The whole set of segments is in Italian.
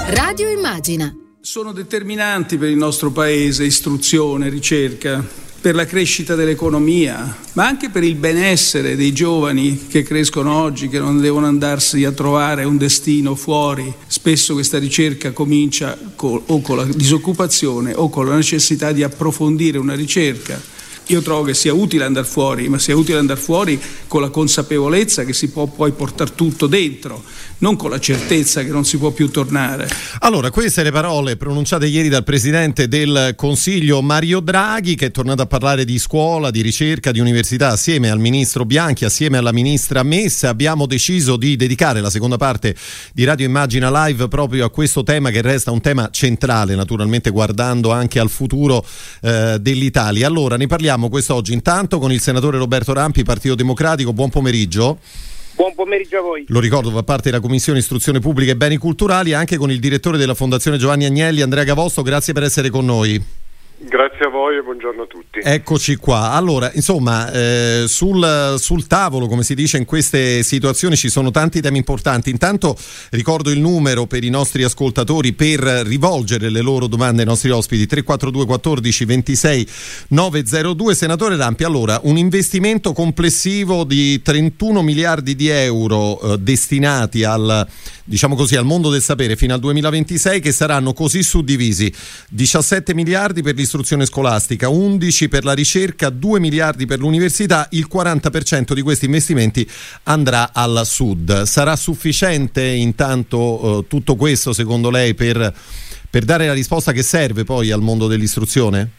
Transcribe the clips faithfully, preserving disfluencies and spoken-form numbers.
Radio Immagina. Sono determinanti per il nostro paese istruzione, ricerca, per la crescita dell'economia, ma anche per il benessere dei giovani che crescono oggi, che non devono andarsi a trovare un destino fuori. Spesso questa ricerca comincia con, o con la disoccupazione o con la necessità di approfondire una ricerca. Io trovo che sia utile andare fuori, ma sia utile andare fuori con la consapevolezza che si può poi portare tutto dentro, non con la certezza che non si può più tornare. Allora, queste le parole pronunciate ieri dal Presidente del Consiglio Mario Draghi, che è tornato a parlare di scuola, di ricerca, di università assieme al Ministro Bianchi, assieme alla Ministra Messa. Abbiamo deciso di dedicare la seconda parte di Radio Immagina Live proprio a questo tema, che resta un tema centrale, naturalmente guardando anche al futuro eh, dell'Italia. Allora, ne parliamo quest'oggi intanto con il senatore Roberto Rampi, Partito Democratico. Buon pomeriggio. Buon pomeriggio a voi. Lo ricordo, fa parte della Commissione Istruzione Pubblica e Beni Culturali, anche con il direttore della Fondazione Giovanni Agnelli, Andrea Gavosto. Grazie per essere con noi. Grazie a voi e buongiorno a tutti. Eccoci qua. Allora, insomma, eh, sul, sul tavolo, come si dice in queste situazioni, ci sono tanti temi importanti. Intanto ricordo il numero per i nostri ascoltatori per rivolgere le loro domande ai nostri ospiti: tre quattro due quattordici ventisei novecentodue. Senatore Rampi, allora, un investimento complessivo di trentuno miliardi di euro eh, destinati al, diciamo così, al mondo del sapere fino al duemilaventisei, che saranno così suddivisi: diciassette miliardi per l'istruzione scolastica, undici per la ricerca, due miliardi per l'università. Il quaranta per cento di questi investimenti andrà al sud. Sarà sufficiente intanto eh, tutto questo, secondo lei, per, per dare la risposta che serve poi al mondo dell'istruzione?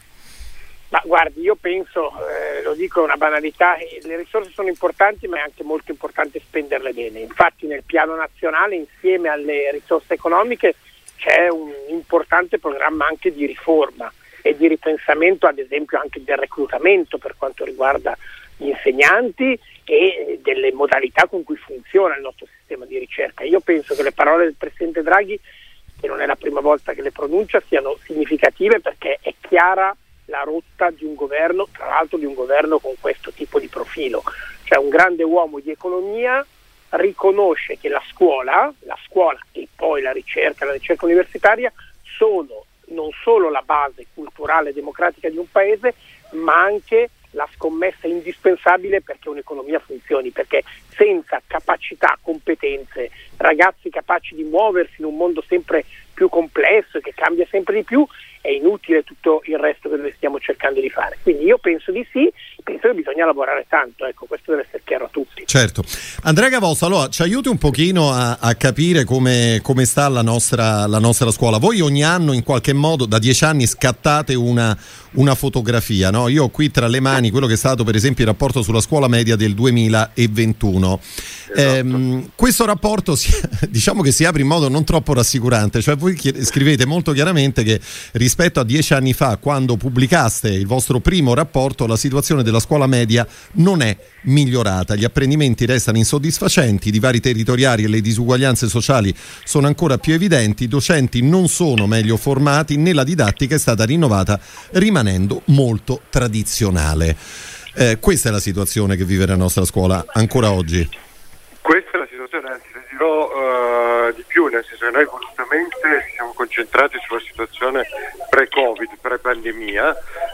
Ma guardi, io penso, eh, lo dico, è una banalità, le risorse sono importanti, ma è anche molto importante spenderle bene. Infatti nel piano nazionale, insieme alle risorse economiche, c'è un importante programma anche di riforma e di ripensamento, ad esempio anche del reclutamento per quanto riguarda gli insegnanti e delle modalità con cui funziona il nostro sistema di ricerca. Io penso che le parole del Presidente Draghi, che non è la prima volta che le pronuncia, siano significative, perché è chiara la rotta di un governo, tra l'altro di un governo con questo tipo di profilo. Cioè un grande uomo di economia riconosce che la scuola, la scuola e poi la ricerca, la ricerca universitaria sono non solo la base culturale e democratica di un paese, ma anche la scommessa indispensabile perché un'economia funzioni, perché senza capacità, competenze, ragazzi capaci di muoversi in un mondo sempre più complesso e che cambia sempre di più, è inutile tutto il resto che noi stiamo cercando di fare. Quindi io penso di sì, penso che bisogna lavorare tanto, ecco, questo deve essere chiaro a tutti. Certo. Andrea Gavosto, allora ci aiuti un pochino a, a capire come, come sta la nostra, la nostra scuola. Voi ogni anno in qualche modo, da dieci anni, scattate una, una fotografia, no? Io ho qui tra le mani quello che è stato per esempio il rapporto sulla scuola media del duemilaventuno. Esatto. Ehm, questo rapporto si, diciamo che si apre in modo non troppo rassicurante, cioè voi scrivete molto chiaramente che rispetto a dieci anni fa, quando pubblicaste il vostro primo rapporto, la situazione della scuola media non è migliorata, gli apprendimenti restano insoddisfacenti, i divari territoriali e le disuguaglianze sociali sono ancora più evidenti, i docenti non sono meglio formati, né la didattica è stata rinnovata, rimanendo molto tradizionale. Eh, questa è la situazione che vive la nostra scuola ancora oggi. Questa è la situazione, anzi le dirò uh, di più, nel senso che noi volutamente ci siamo concentrati sulla situazione pre-Covid, pre-pandemia,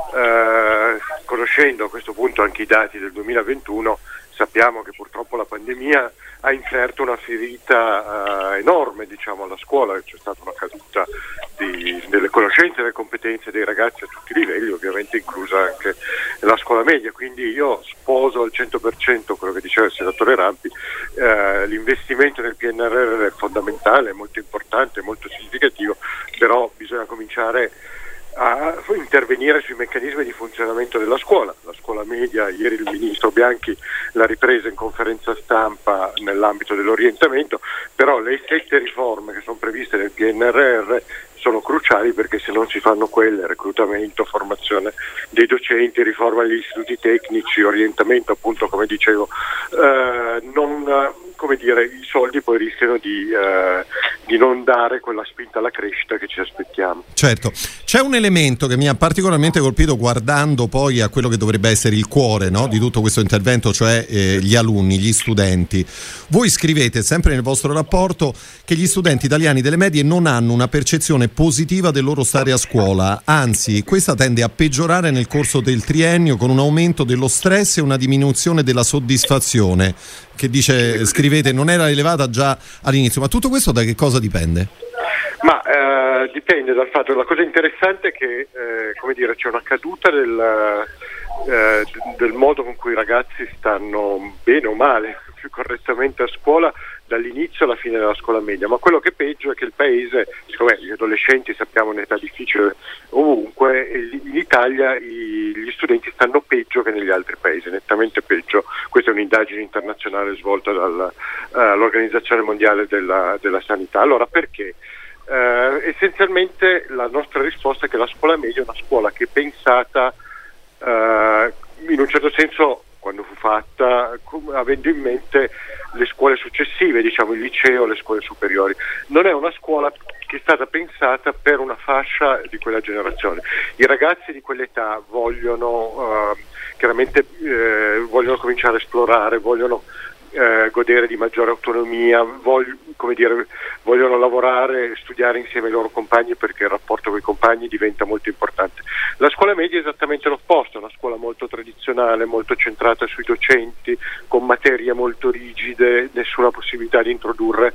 uh, conoscendo a questo punto anche i dati del duemilaventuno, sappiamo che purtroppo la pandemia ha inferto una ferita uh, enorme, diciamo, alla scuola. C'è stata una caduta di, delle conoscenze e delle competenze dei ragazzi a tutti i livelli, ovviamente inclusa anche la scuola media. Quindi io sposo al cento per cento quello che diceva il senatore Rampi. Uh, l'investimento nel P N R R è fondamentale, è molto importante, è molto significativo, però bisogna cominciare a intervenire sui meccanismi di funzionamento della scuola. La scuola media, ieri il ministro Bianchi l'ha ripresa in conferenza stampa nell'ambito dell'orientamento, però le sette riforme che sono previste nel P N R R sono cruciali, perché se non si fanno quelle, reclutamento, formazione dei docenti, riforma degli istituti tecnici, orientamento, appunto come dicevo, eh, non come dire, i soldi poi rischiano di, eh, di non dare quella spinta alla crescita che ci aspettiamo. Certo, c'è un elemento che mi ha particolarmente colpito guardando poi a quello che dovrebbe essere il cuore, no, di tutto questo intervento, cioè eh, gli alunni, gli studenti. Voi scrivete sempre nel vostro rapporto che gli studenti italiani delle medie non hanno una percezione positiva del loro stare a scuola, anzi questa tende a peggiorare nel corso del triennio con un aumento dello stress e una diminuzione della soddisfazione, che dice, scrivete, non era elevata già all'inizio. Ma tutto questo da che cosa dipende? Ma eh, dipende dal fatto, la cosa interessante è che eh, come dire, c'è una caduta del, eh, del modo con cui i ragazzi stanno bene o male, più correttamente a scuola dall'inizio alla fine della scuola media, ma quello che è peggio è che il paese, siccome gli adolescenti sappiamo un'età difficile ovunque, in Italia i, gli studenti stanno peggio che negli altri paesi, nettamente peggio. Questa è un'indagine internazionale svolta dall'Organizzazione uh, Mondiale della, della Sanità. Allora perché? Uh, essenzialmente la nostra risposta è che la scuola media è una scuola che è pensata uh, in un certo senso, quando fu fatta, avendo in mente le scuole successive, diciamo il liceo, le scuole superiori. Non è una scuola che è stata pensata per una fascia di quella generazione. I ragazzi di quell'età vogliono uh, chiaramente eh, vogliono cominciare a esplorare, vogliono eh, godere di maggiore autonomia, voglio, come dire, vogliono lavorare, studiare insieme ai loro compagni, perché il rapporto con i compagni diventa molto importante. La scuola media è esattamente l'opposto, è una scuola molto tradizionale, molto centrata sui docenti, con materie molto rigide, nessuna possibilità di introdurre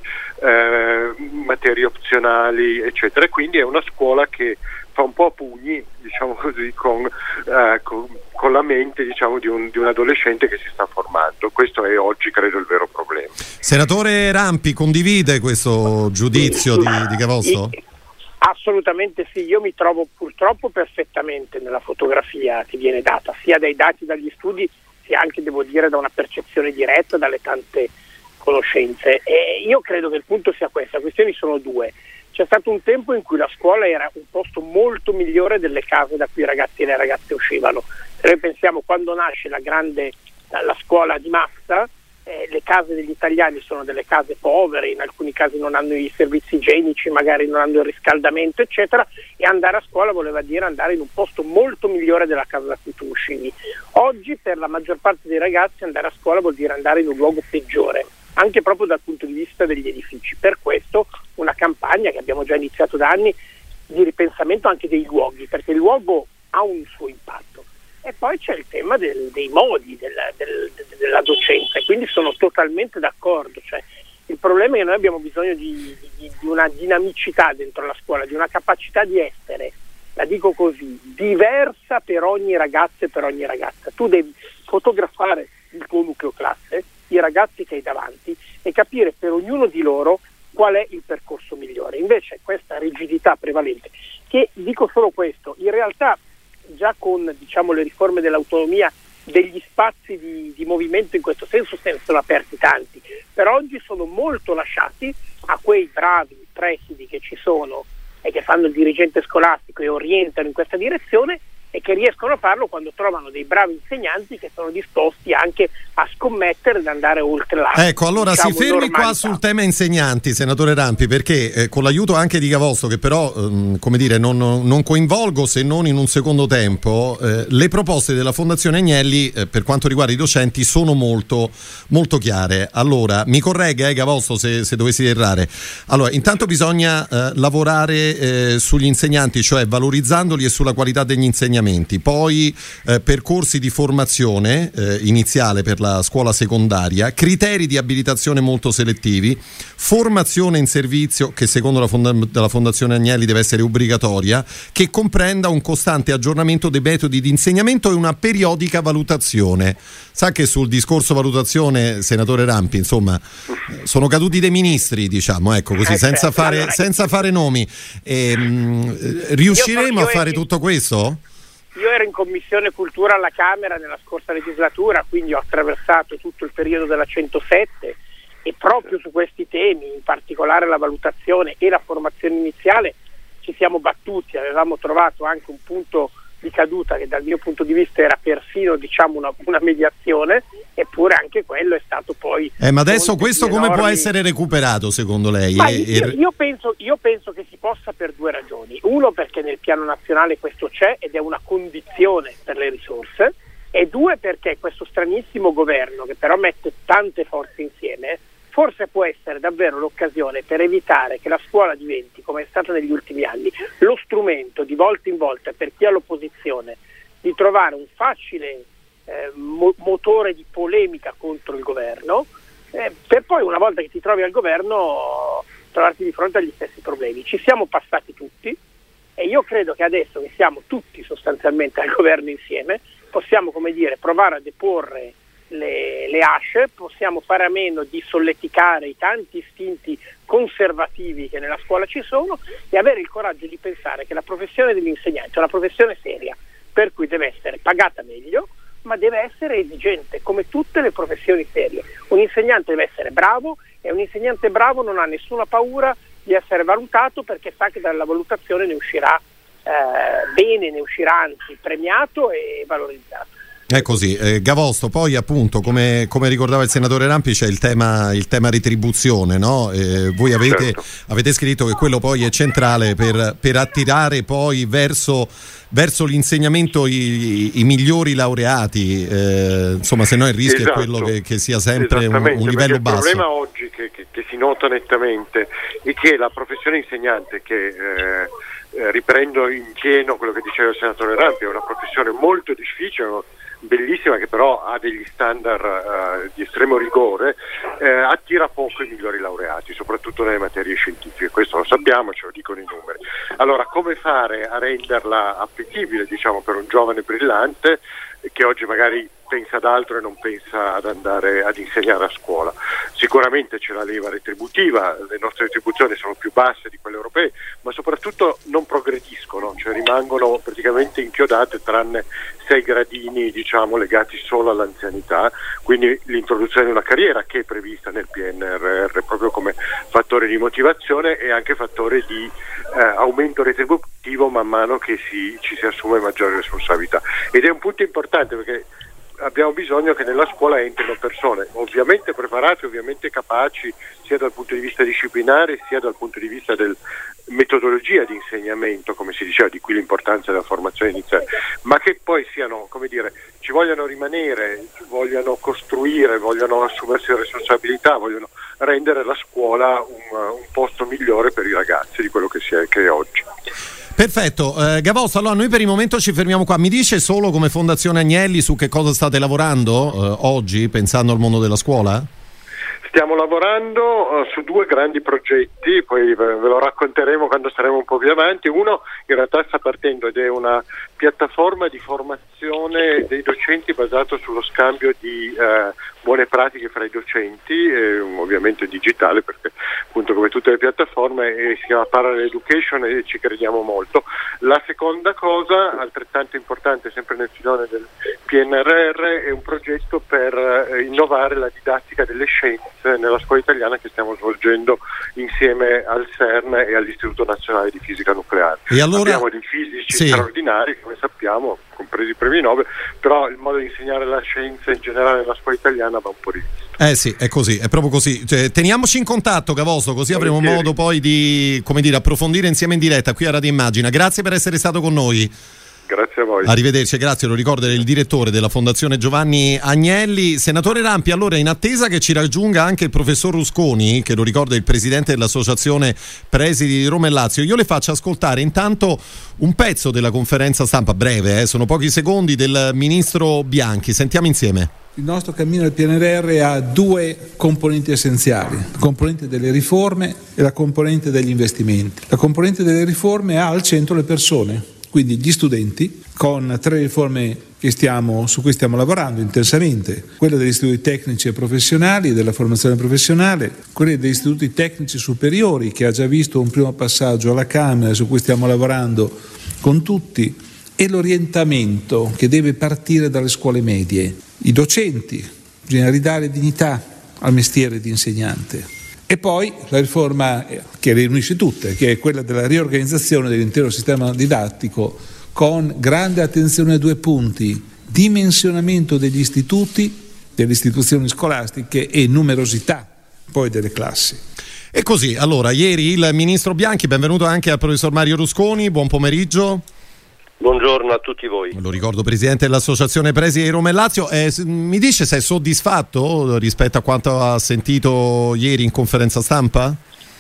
eh, materie opzionali, eccetera. E quindi è una scuola che fa un po' a pugni, diciamo così, con, eh, con, con la mente, diciamo, di un, di un adolescente che si sta formando. Questo è oggi, credo, il vero problema. Senatore Rampi, condivide questo giudizio di, di Gavosso? Assolutamente sì, io mi trovo purtroppo perfettamente nella fotografia che viene data, sia dai dati, dagli studi, sia anche, devo dire, da una percezione diretta, dalle tante conoscenze. E io credo che il punto sia questo, le questioni sono due. C'è stato un tempo in cui la scuola era un posto molto migliore delle case da cui i ragazzi e le ragazze uscivano. Se noi pensiamo, quando nasce la grande la scuola di massa, eh, le case degli italiani sono delle case povere, in alcuni casi non hanno i servizi igienici, magari non hanno il riscaldamento, eccetera, e andare a scuola voleva dire andare in un posto molto migliore della casa da cui tu uscivi. Oggi per la maggior parte dei ragazzi andare a scuola vuol dire andare in un luogo peggiore, anche proprio dal punto di vista degli edifici. Per questo una campagna che abbiamo già iniziato da anni di ripensamento anche dei luoghi, perché il luogo ha un suo impatto. E poi c'è il tema del, dei modi della, del, della docenza, e quindi sono totalmente d'accordo. Cioè, il problema è che noi abbiamo bisogno di, di, di una dinamicità dentro la scuola, di una capacità di essere, la dico così, diversa per ogni ragazzo e per ogni ragazza. Tu devi fotografare il tuo nucleo classe, i ragazzi che hai davanti, e capire per ognuno di loro qual è il percorso migliore. Invece questa rigidità prevalente, che dico solo questo, in realtà già con, diciamo, le riforme dell'autonomia, degli spazi di, di movimento in questo senso se ne sono aperti tanti, per oggi sono molto lasciati a quei bravi presidi che ci sono e che fanno il dirigente scolastico e orientano in questa direzione, e che riescono a farlo quando trovano dei bravi insegnanti che sono disposti anche a scommettere ed andare oltre la Ecco, allora diciamo, si fermi normalità. Qua sul tema insegnanti, senatore Rampi, perché eh, con l'aiuto anche di Gavosso, che però ehm, come dire non, non coinvolgo se non in un secondo tempo, eh, le proposte della Fondazione Agnelli eh, per quanto riguarda i docenti sono molto molto chiare. Allora mi corregga eh, Gavosso se, se dovessi errare. Allora, intanto bisogna eh, lavorare eh, sugli insegnanti, cioè valorizzandoli, e sulla qualità degli insegnamenti. Poi eh, percorsi di formazione eh, iniziale per la scuola secondaria, criteri di abilitazione molto selettivi, formazione in servizio che secondo la, fonda- la Fondazione Agnelli deve essere obbligatoria, che comprenda un costante aggiornamento dei metodi di insegnamento e una periodica valutazione. Sa che sul discorso valutazione, senatore Rampi, insomma, sono caduti dei ministri, diciamo, ecco così, senza fare, senza fare nomi. E, mh, riusciremo a fare tutto questo? Io ero in Commissione Cultura alla Camera nella scorsa legislatura, quindi ho attraversato tutto il periodo della centosette, e proprio su questi temi, in particolare la valutazione e la formazione iniziale, ci siamo battuti. Avevamo trovato anche un punto di caduta che dal mio punto di vista era persino, diciamo, una, una mediazione, eppure anche quello è stato poi... Eh, ma adesso questo come enormi... può essere recuperato secondo lei? Ma e, io, e... io, penso, io penso che si possa per due ragioni. Uno, perché nel piano nazionale questo c'è ed è una condizione per le risorse, e due, perché questo stranissimo governo, che però mette tante forze insieme, forse può essere davvero l'occasione per evitare che la scuola diventi, come è stata negli ultimi anni, lo strumento di volta in volta per chi ha l'opposizione di trovare un facile eh, mo- motore di polemica contro il governo, eh, per poi, una volta che ti trovi al governo, trovarti di fronte agli stessi problemi. Ci siamo passati tutti e io credo che adesso che siamo tutti sostanzialmente al governo insieme possiamo, come dire, provare a deporre le, le asce, possiamo fare a meno di solleticare i tanti istinti conservativi che nella scuola ci sono e avere il coraggio di pensare che la professione dell'insegnante è una professione seria, per cui deve essere pagata meglio, ma deve essere esigente, come tutte le professioni serie. Un insegnante deve essere bravo e un insegnante bravo non ha nessuna paura di essere valutato, perché sa che dalla valutazione ne uscirà eh, bene, ne uscirà anzi premiato e valorizzato. È così, eh, Gavosto, poi appunto come, come ricordava il senatore Rampi c'è il tema, il tema retribuzione, no? Eh, voi avete, certo. avete scritto che quello poi è centrale per, per attirare poi verso, verso l'insegnamento i, i migliori laureati, eh, insomma, se no il rischio esatto. è quello che, che sia sempre un, un livello il basso. Il problema oggi che, che, che si nota nettamente è che la professione insegnante, che eh, eh, riprendo in pieno quello che diceva il senatore Rampi, è una professione molto difficile, bellissima, che però ha degli standard uh, di estremo rigore, eh, attira poco i migliori laureati, soprattutto nelle materie scientifiche. Questo lo sappiamo, ce lo dicono i numeri. Allora, come fare a renderla appetibile, diciamo, per un giovane brillante che oggi magari pensa ad altro e non pensa ad andare ad insegnare a scuola? Sicuramente c'è la leva retributiva, le nostre retribuzioni sono più basse di quelle europee, ma soprattutto non progrediscono, cioè rimangono praticamente inchiodate, tranne sei gradini, diciamo, legati solo all'anzianità. Quindi l'introduzione di una carriera, che è prevista nel P N R R proprio come fattore di motivazione e anche fattore di eh, aumento retributivo man mano che si, ci si assume maggiori responsabilità. Ed è un punto importante, perché abbiamo bisogno che nella scuola entrino persone ovviamente preparate, ovviamente capaci, sia dal punto di vista disciplinare sia dal punto di vista del metodologia di insegnamento, come si diceva, di qui l'importanza della formazione iniziale, ma che poi siano, come dire, ci vogliano rimanere, vogliano costruire, vogliano assumersi responsabilità, vogliono rendere la scuola un, un posto migliore per i ragazzi di quello che, si è, che è oggi. Perfetto, eh, Gavosto, allora noi per il momento ci fermiamo qua. Mi dice solo, come Fondazione Agnelli, su che cosa state lavorando eh, oggi, pensando al mondo della scuola? Stiamo lavorando uh, su due grandi progetti, poi ve, ve lo racconteremo quando saremo un po' più avanti. Uno in realtà sta partendo ed è una piattaforma di formazione dei docenti basato sullo scambio di uh, buone pratiche fra i docenti, eh, ovviamente digitale, perché appunto come tutte le piattaforme eh, si chiama Parallel Education e ci crediamo molto. La seconda cosa, altrettanto importante, sempre nel filone del P N R R, è un progetto per eh, innovare la didattica delle scienze nella scuola italiana, che stiamo svolgendo insieme al CERN e all'Istituto Nazionale di Fisica Nucleare. E allora... Abbiamo dei fisici sì. straordinari, come sappiamo, compresi i premi Nobel, però il modo di insegnare la scienza in generale nella scuola italiana va un po' rivisto. Eh sì, è così, è proprio così. Cioè, teniamoci in contatto, Gavosto, così avremo Volentieri. modo poi di, come dire, approfondire insieme in diretta qui a Radio Immagina. Grazie per essere stato con noi. Grazie a voi. Arrivederci, grazie, lo ricordo, è il direttore della Fondazione Giovanni Agnelli. Senatore Rampi, allora, in attesa che ci raggiunga anche il professor Rusconi, che lo ricordo è il presidente dell'associazione presidi di Roma e Lazio, io le faccio ascoltare intanto un pezzo della conferenza stampa, breve, eh, sono pochi secondi, del ministro Bianchi. Sentiamo insieme. Il nostro cammino del P N R R ha due componenti essenziali, la componente delle riforme e la componente degli investimenti. La componente delle riforme ha al centro le persone, quindi gli studenti, con tre riforme che stiamo, su cui stiamo lavorando intensamente: quella degli istituti tecnici e professionali, della formazione professionale, quella degli istituti tecnici superiori, che ha già visto un primo passaggio alla Camera, su cui stiamo lavorando con tutti, e l'orientamento che deve partire dalle scuole medie. I docenti, bisogna ridare dignità al mestiere di insegnante. E poi la riforma che riunisce tutte, che è quella della riorganizzazione dell'intero sistema didattico, con grande attenzione a due punti: dimensionamento degli istituti, delle istituzioni scolastiche e numerosità poi delle classi. E così, allora, ieri il ministro Bianchi, benvenuto anche al professor Mario Rusconi, buon pomeriggio. Buongiorno a tutti voi. Lo ricordo presidente dell'Associazione Presidi di Roma e Lazio. Eh, mi dice se è soddisfatto rispetto a quanto ha sentito ieri in conferenza stampa?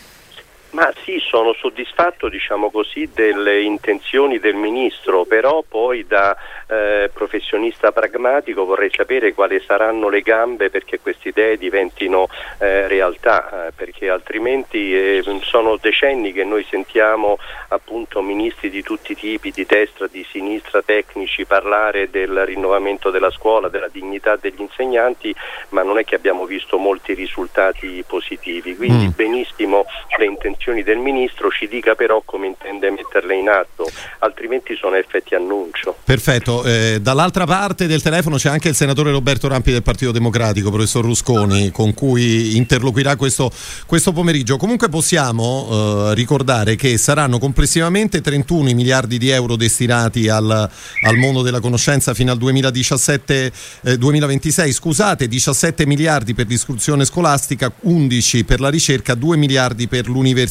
Ma sì, sono soddisfatto, diciamo così, delle intenzioni del ministro, però poi da eh, professionista pragmatico vorrei sapere quali saranno le gambe perché queste idee diventino eh, realtà, eh, perché altrimenti eh, sono decenni che noi sentiamo appunto ministri di tutti i tipi, di destra, di sinistra, tecnici, parlare del rinnovamento della scuola, della dignità degli insegnanti, ma non è che abbiamo visto molti risultati positivi, quindi mm. benissimo le intenzioni del ministro, ci dica però come intende metterle in atto, altrimenti sono effetti annuncio. Perfetto, eh, dall'altra parte del telefono c'è anche il senatore Roberto Rampi del Partito Democratico, professor Rusconi, con cui interloquirà questo, questo pomeriggio. Comunque possiamo eh, ricordare che saranno complessivamente trentuno i miliardi di euro destinati al, al mondo della conoscenza fino al duemiladiciassette, eh, duemilaventisei, scusate, diciassette miliardi per l'istruzione scolastica, undici per la ricerca, due miliardi per l'università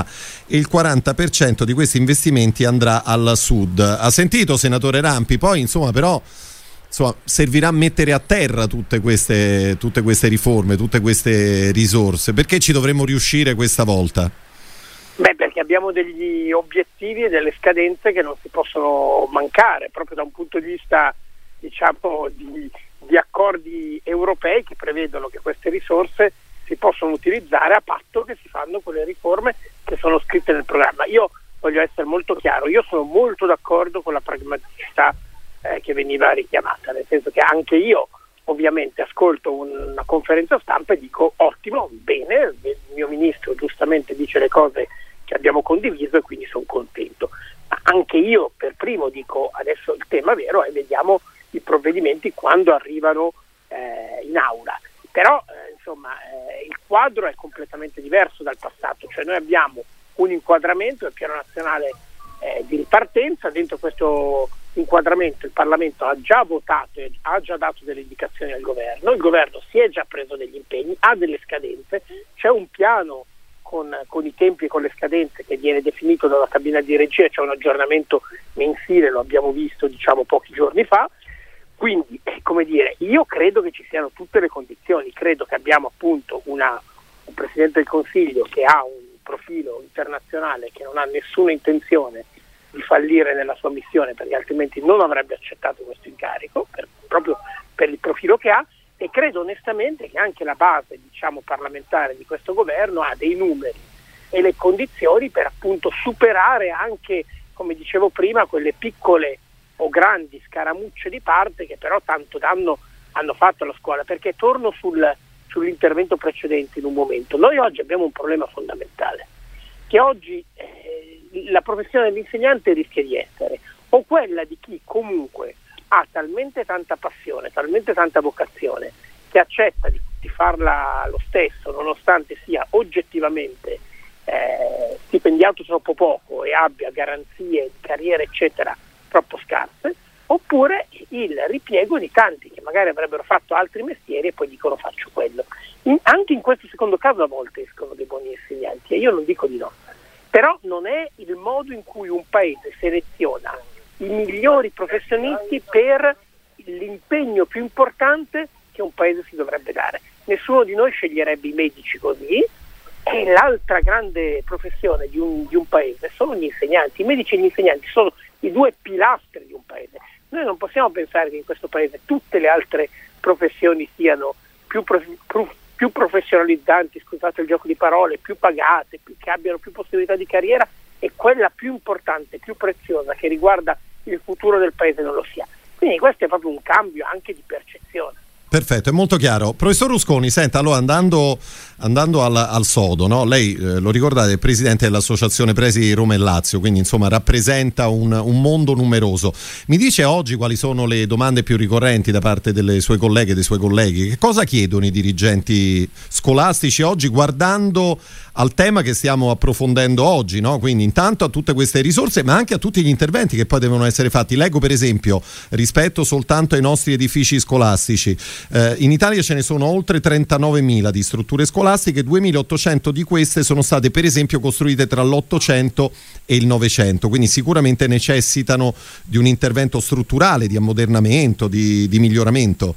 e il quaranta per cento di questi investimenti andrà al sud. Ha sentito, senatore Rampi? Poi insomma però insomma, servirà a mettere a terra tutte queste, tutte queste riforme, tutte queste risorse. Perché ci dovremmo riuscire questa volta? Beh, perché abbiamo degli obiettivi e delle scadenze che non si possono mancare, proprio da un punto di vista, diciamo, di, di accordi europei che prevedono che queste risorse si possono utilizzare a patto che si fanno quelle riforme che sono scritte nel programma. Io voglio essere molto chiaro, io sono molto d'accordo con la pragmaticità eh, che veniva richiamata, nel senso che anche io ovviamente ascolto una conferenza stampa e dico ottimo, bene, il mio ministro giustamente dice le cose che abbiamo condiviso e quindi sono contento, ma anche io per primo dico adesso il tema vero è vediamo i provvedimenti quando arrivano eh, in aula. Però eh, insomma eh, il quadro è completamente diverso dal passato, cioè noi abbiamo un inquadramento del piano nazionale eh, di ripartenza, dentro questo inquadramento il Parlamento ha già votato e ha già dato delle indicazioni al governo, il governo si è già preso degli impegni, ha delle scadenze, c'è un piano con, con i tempi e con le scadenze che viene definito dalla cabina di regia, c'è un aggiornamento mensile, lo abbiamo visto diciamo pochi giorni fa. Quindi, eh, come dire, io credo che ci siano tutte le condizioni, credo che abbiamo appunto una, un Presidente del Consiglio che ha un profilo internazionale, che non ha nessuna intenzione di fallire nella sua missione, perché altrimenti non avrebbe accettato questo incarico, per, proprio per il profilo che ha, e credo onestamente che anche la base, diciamo, parlamentare di questo governo ha dei numeri e le condizioni per appunto superare anche, come dicevo prima, quelle piccole o grandi scaramucce di parte che però tanto danno hanno fatto alla scuola, perché torno sul, sull'intervento precedente in un momento. Noi oggi abbiamo un problema fondamentale, che oggi eh, la professione dell'insegnante rischia di essere o quella di chi comunque ha talmente tanta passione, talmente tanta vocazione, che accetta di, di farla lo stesso nonostante sia oggettivamente eh, stipendiato troppo poco e abbia garanzie di carriera eccetera troppo scarse, oppure il ripiego di tanti che magari avrebbero fatto altri mestieri e poi dicono faccio quello. In, anche in questo secondo caso a volte escono dei buoni insegnanti e io non dico di no, però non è il modo in cui un paese seleziona i migliori professionisti per l'impegno più importante che un paese si dovrebbe dare. Nessuno di noi sceglierebbe i medici così, e l'altra grande professione di un, di un paese sono gli insegnanti. I medici e gli insegnanti sono i due pilastri di un paese. Noi non possiamo pensare che in questo paese tutte le altre professioni siano più, prof, più professionalizzanti, scusate il gioco di parole, più pagate, più, che abbiano più possibilità di carriera, e quella più importante, più preziosa, che riguarda il futuro del paese non lo sia. Quindi questo è proprio un cambio anche di percezione. Perfetto, è molto chiaro. Professor Rusconi, senta, allora andando, andando al, al sodo, no? Lei eh, lo ricordate, è il presidente dell'associazione presidi Roma e Lazio, quindi insomma rappresenta un, un mondo numeroso. Mi dice oggi quali sono le domande più ricorrenti da parte delle sue colleghe e dei suoi colleghi? Che cosa chiedono i dirigenti scolastici oggi, guardando al tema che stiamo approfondendo oggi, no? Quindi intanto a tutte queste risorse, ma anche a tutti gli interventi che poi devono essere fatti. Leggo per esempio, rispetto soltanto ai nostri edifici scolastici, eh, in Italia ce ne sono oltre trentanovemila di strutture scolastiche, duemilaottocento di queste sono state per esempio costruite tra l'Ottocento e il Novecento, quindi sicuramente necessitano di un intervento strutturale, di ammodernamento, di, di miglioramento.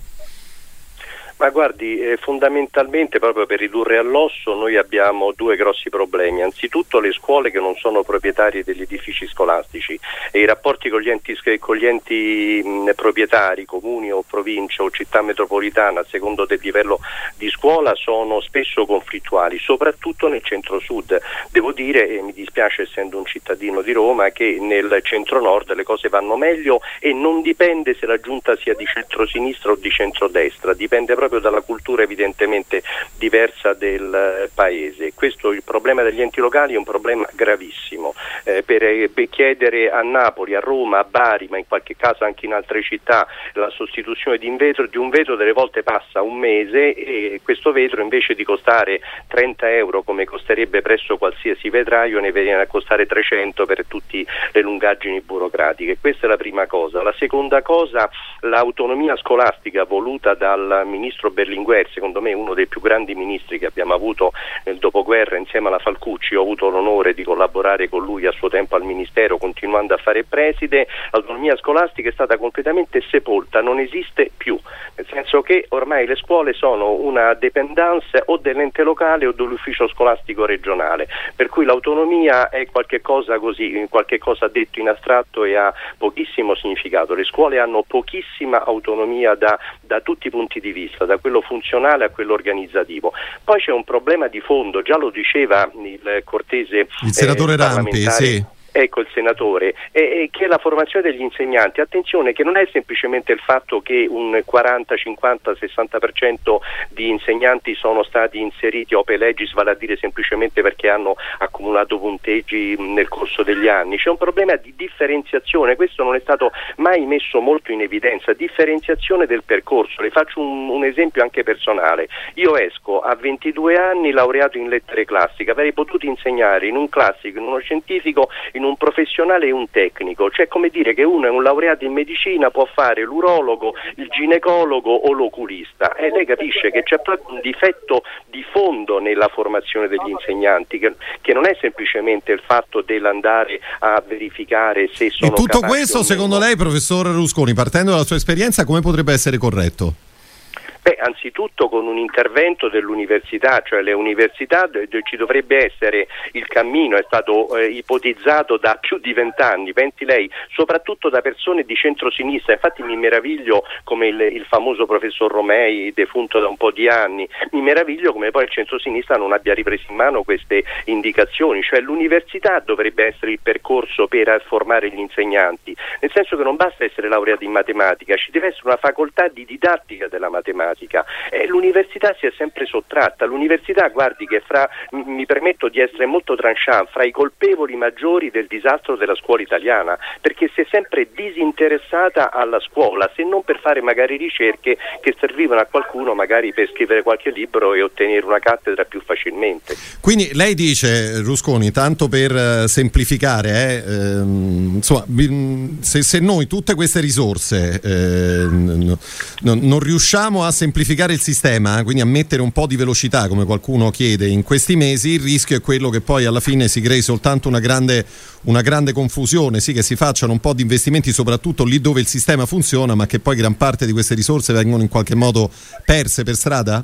Ma guardi, eh, fondamentalmente proprio per ridurre all'osso noi abbiamo due grossi problemi. Anzitutto le scuole che non sono proprietarie degli edifici scolastici e i rapporti con gli enti, con gli enti mh, proprietari, comuni o provincia o città metropolitana, a secondo del livello di scuola, sono spesso conflittuali, soprattutto nel centro-sud. Devo dire, e mi dispiace essendo un cittadino di Roma, che nel centro-nord le cose vanno meglio e non dipende se la giunta sia di centro-sinistra o di centro-destra, dipende proprio dalla cultura evidentemente diversa del paese. Questo, il problema degli enti locali, è un problema gravissimo. Eh, per, per chiedere a Napoli, a Roma, a Bari, ma in qualche caso anche in altre città, la sostituzione di un vetro, di un vetro delle volte passa un mese, e questo vetro invece di costare trenta euro come costerebbe presso qualsiasi vetraio ne viene a costare trecento per tutte le lungaggini burocratiche. Questa è la prima cosa. La seconda cosa, l'autonomia scolastica voluta dal ministro Berlinguer, secondo me uno dei più grandi ministri che abbiamo avuto nel dopoguerra insieme alla Falcucci. Ho avuto l'onore di collaborare con lui a suo tempo al ministero, continuando a fare preside. L'autonomia scolastica è stata completamente sepolta, non esiste più, nel senso che ormai le scuole sono una dependance o dell'ente locale o dell'ufficio scolastico regionale, per cui l'autonomia è qualche cosa così, qualche cosa detto in astratto e ha pochissimo significato. Le scuole hanno pochissima autonomia da, da tutti i punti di vista, da quello funzionale a quello organizzativo. Poi c'è un problema di fondo, già lo diceva il cortese il senatore eh, Rampi, sì. Ecco il senatore, eh, che è la formazione degli insegnanti. Attenzione che non è semplicemente il fatto che un quaranta, cinquanta, sessanta per cento di insegnanti sono stati inseriti ope legis, vale a dire semplicemente perché hanno accumulato punteggi nel corso degli anni. C'è un problema di differenziazione, questo non è stato mai messo molto in evidenza, differenziazione del percorso. Le faccio un, un esempio anche personale. Io esco a ventidue anni, laureato in lettere classiche, avrei potuto insegnare in un classico, in uno scientifico, in un professionale e un tecnico, cioè come dire che uno è un laureato in medicina, può fare l'urologo, il ginecologo o l'oculista, e lei capisce che c'è proprio un difetto di fondo nella formazione degli insegnanti, che, che non è semplicemente il fatto dell'andare a verificare se sono capaci. E tutto capaci questo secondo lei, professor Rusconi, partendo dalla sua esperienza, come potrebbe essere corretto? Beh, anzitutto con un intervento dell'università, cioè le università d- d- ci dovrebbe essere il cammino, è stato eh, ipotizzato da più di vent'anni, pensi lei, soprattutto da persone di centrosinistra. Infatti mi meraviglio come il, il famoso professor Romei, defunto da un po' di anni, mi meraviglio come poi il centrosinistra non abbia ripreso in mano queste indicazioni, cioè l'università dovrebbe essere il percorso per formare gli insegnanti, nel senso che non basta essere laureati in matematica, ci deve essere una facoltà di didattica della matematica. Eh, l'università si è sempre sottratta. L'università, guardi che fra, mi permetto di essere molto tranchant, fra i colpevoli maggiori del disastro della scuola italiana, perché si è sempre disinteressata alla scuola, se non per fare magari ricerche che servivano a qualcuno magari per scrivere qualche libro e ottenere una cattedra più facilmente. Quindi lei dice, Rusconi, tanto per uh, semplificare, eh, ehm, insomma, se, se noi tutte queste risorse eh, n- n- non riusciamo a semplificare il sistema, quindi a mettere un po' di velocità come qualcuno chiede in questi mesi, il rischio è quello che poi alla fine si crei soltanto una grande, una grande confusione, sì, che si facciano un po' di investimenti soprattutto lì dove il sistema funziona, ma che poi gran parte di queste risorse vengono in qualche modo perse per strada?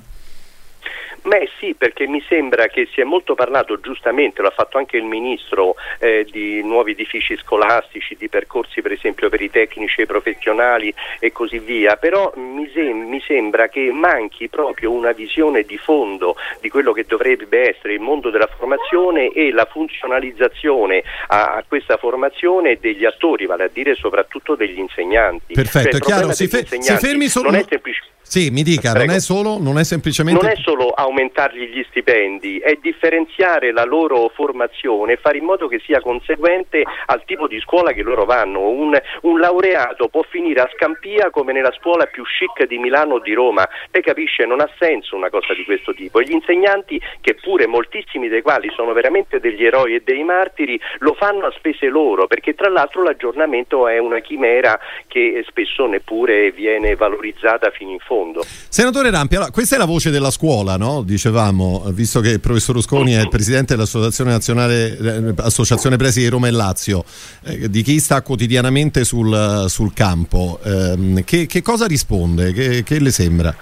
Beh sì, perché mi sembra che si è molto parlato, giustamente, l'ha fatto anche il ministro, eh, di nuovi edifici scolastici, di percorsi per esempio per i tecnici e i professionali e così via, però mi, sem- mi sembra che manchi proprio una visione di fondo di quello che dovrebbe essere il mondo della formazione e la funzionalizzazione a, a questa formazione degli attori, vale a dire soprattutto degli insegnanti. Perfetto, cioè, è chiaro, si, fe- si fermi solo... non è semplice. Sì, mi dica, Prego. non è solo, non è semplicemente... Non è solo aumentargli gli stipendi, è differenziare la loro formazione e fare in modo che sia conseguente al tipo di scuola che loro vanno. Un, un laureato può finire a Scampia come nella scuola più chic di Milano o di Roma. Lei capisce, non ha senso una cosa di questo tipo. E gli insegnanti, che pure moltissimi dei quali sono veramente degli eroi e dei martiri, lo fanno a spese loro, perché tra l'altro l'aggiornamento è una chimera che spesso neppure viene valorizzata fino in fondo. Senatore Rampi, allora, questa è la voce della scuola, no? Dicevamo, visto che il professor Rusconi è il presidente dell'Associazione Nazionale, eh, Associazione Presidi Roma e Lazio, eh, di chi sta quotidianamente sul, sul campo. Eh, che, che cosa risponde? Che, che le sembra?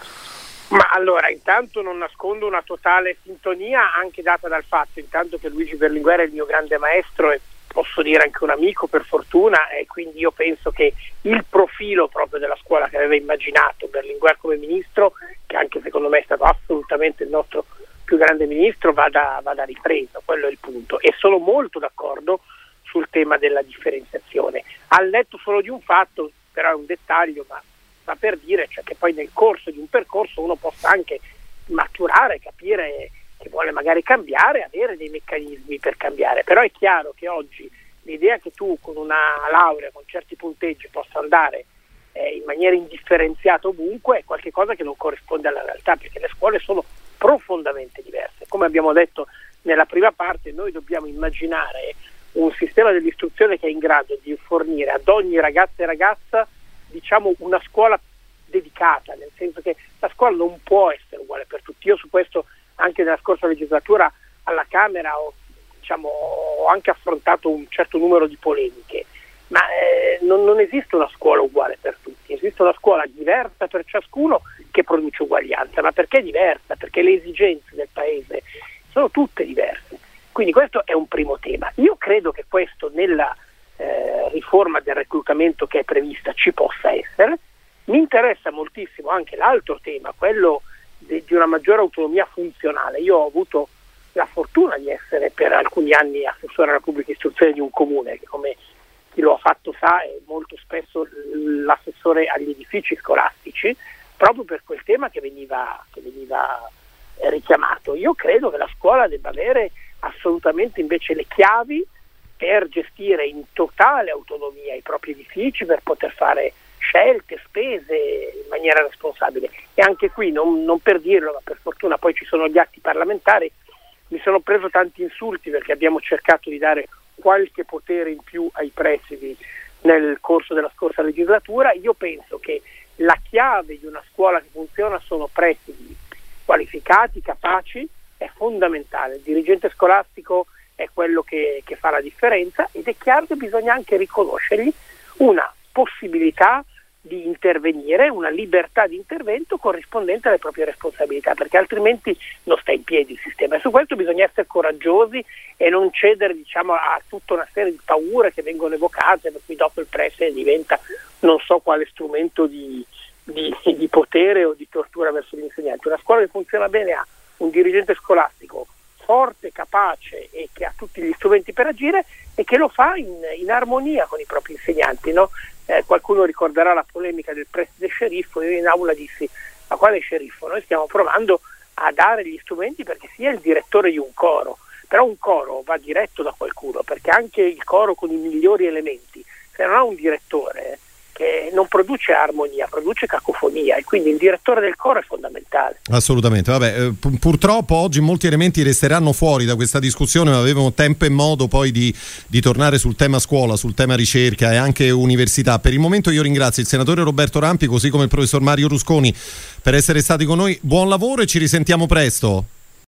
Ma allora, intanto non nascondo una totale sintonia, anche data dal fatto intanto che Luigi Berlinguer è il mio grande maestro e posso dire anche un amico per fortuna, e quindi io penso che il profilo proprio della scuola che aveva immaginato Berlinguer come ministro, che anche secondo me è stato assolutamente il nostro più grande ministro, vada, vada ripreso, quello è il punto. E sono molto d'accordo sul tema della differenziazione, al netto solo di un fatto, però è un dettaglio, ma sta per dire, cioè che poi nel corso di un percorso uno possa anche maturare, capire che vuole magari cambiare, avere dei meccanismi per cambiare. Però è chiaro che oggi l'idea che tu con una laurea, con certi punteggi, possa andare eh, in maniera indifferenziata ovunque è qualcosa che non corrisponde alla realtà, perché le scuole sono profondamente diverse. Come abbiamo detto nella prima parte, noi dobbiamo immaginare un sistema dell'istruzione che è in grado di fornire ad ogni ragazza e ragazza, diciamo, una scuola dedicata, nel senso che la scuola non può essere uguale per tutti. Io su questo anche nella scorsa legislatura alla Camera ho, diciamo, ho anche affrontato un certo numero di polemiche, ma eh, non, non esiste una scuola uguale per tutti, esiste una scuola diversa per ciascuno che produce uguaglianza. Ma perché diversa? Perché le esigenze del paese sono tutte diverse. Quindi questo è un primo tema. Io credo che questo nella eh, riforma del reclutamento che è prevista ci possa essere. Mi interessa moltissimo anche l'altro tema, quello di una maggiore autonomia funzionale. Io ho avuto la fortuna di essere per alcuni anni assessore alla pubblica istruzione di un comune, che come chi lo ha fatto sa è molto spesso l'assessore agli edifici scolastici, proprio per quel tema che veniva, che veniva richiamato. Io credo che la scuola debba avere assolutamente invece le chiavi per gestire in totale autonomia i propri edifici, per poter fare scelte, spese in maniera responsabile. E anche qui, non, non per dirlo, ma per fortuna poi ci sono gli atti parlamentari, mi sono preso tanti insulti perché abbiamo cercato di dare qualche potere in più ai presidi nel corso della scorsa legislatura. Io penso che la chiave di una scuola che funziona sono presidi qualificati, capaci, è fondamentale. Il dirigente scolastico è quello che, che fa la differenza, ed è chiaro che bisogna anche riconoscergli una possibilità di intervenire, una libertà di intervento corrispondente alle proprie responsabilità, perché altrimenti non sta in piedi il sistema. E su questo bisogna essere coraggiosi e non cedere, diciamo, a tutta una serie di paure che vengono evocate, per cui dopo il preside diventa non so quale strumento di, di, di potere o di tortura verso gli insegnanti. Una scuola che funziona bene ha un dirigente scolastico forte, capace e che ha tutti gli strumenti per agire, e che lo fa in, in armonia con i propri insegnanti, no? Eh, qualcuno ricorderà la polemica del preside sceriffo. Io in aula dissi: ma quale sceriffo? Noi stiamo provando a dare gli strumenti perché sia il direttore di un coro, però un coro va diretto da qualcuno, perché anche il coro con i migliori elementi, se non ha un direttore che non produce armonia, produce cacofonia, e quindi il direttore del coro è fondamentale. Assolutamente. Vabbè, eh, pu- purtroppo oggi molti elementi resteranno fuori da questa discussione, ma avevamo tempo e modo poi di, di tornare sul tema scuola, sul tema ricerca e anche università. Per il momento io ringrazio il senatore Roberto Rampi, così come il professor Mario Rusconi, per essere stati con noi. Buon lavoro e ci risentiamo presto.